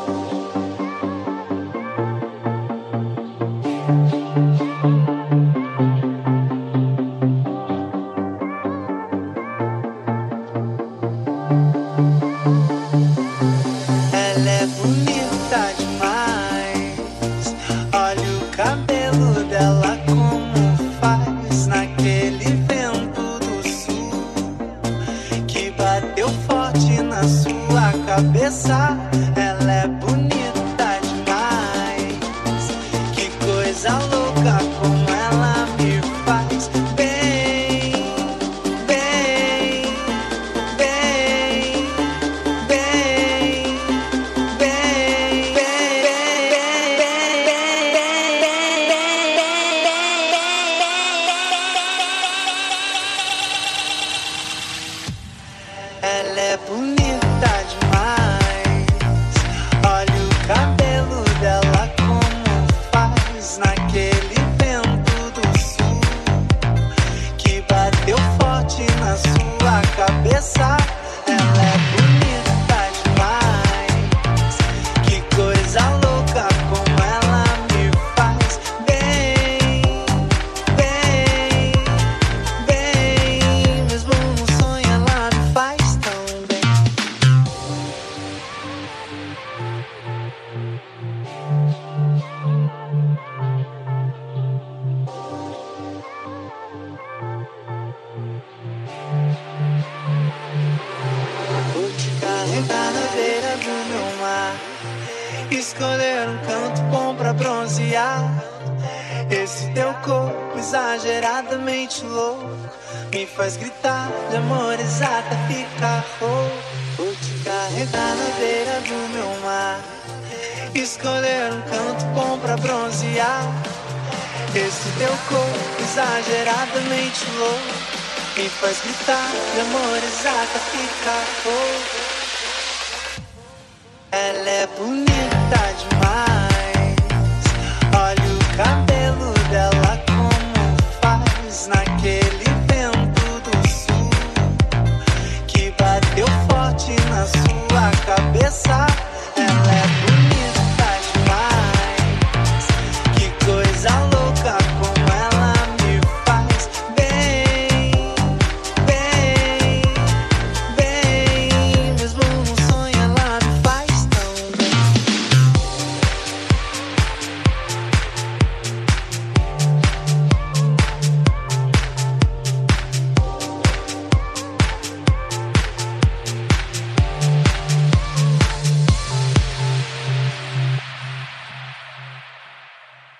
Ela é bonita demais. Olha o cabelo dela como faz naquele vento do sul que bateu forte na sua cabeça. Ela é bonita demais. Que coisa louca como ela me faz. Bem, bem, bem, bem, bem, ela é bonita demais. Olha o cabelo dela como faz naquele vento do sul que bateu forte na sua cabeça. Ela é bonita demais. Que coisa louca como ela me faz. Bem, bem, bem. Mesmo no sonho ela me faz tão bem. Vou te carregar na beira do meu mar, escolher um canto bom pra bronzear. Esse teu corpo exageradamente louco me faz gritar de amor exato a ficar rouco. Vou te carregar na beira do meu mar, escolher um canto bom pra bronzear. Esse teu corpo exageradamente louco me faz gritar de amor exato a ficar rouco. Ela é bonita